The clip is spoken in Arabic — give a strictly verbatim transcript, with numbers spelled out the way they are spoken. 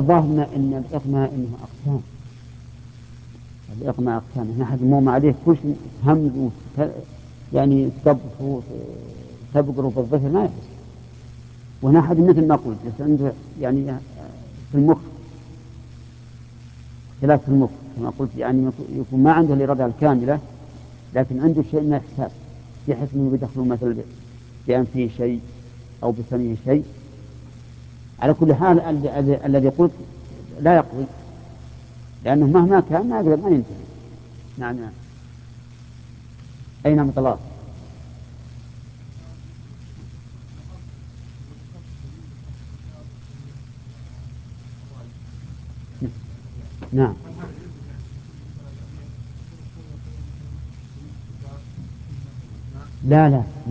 الظاهر إن الإغماء إنه أقسام. الإغماء أقسام، إحنا حد مو عليه كل شيء همز وت... يعني تقبض تبقر في الظهر ما يحس. وهنا حد مثل ما قلت بس عنده يعني في المخ خلاف في المخ كما قلت، يعني يكون ما عنده الإرادة الكاملة لكن عنده شيء من الإحساس، يحس إنه بيدخل مثلا بأنفه شيء أو بسمعه شيء. على كل حال الذي قلت لا يقضي، لأنه مهما كان ما يقدر ما ينتهي. نعم نعم. أين مطلع؟ نعم. لا لا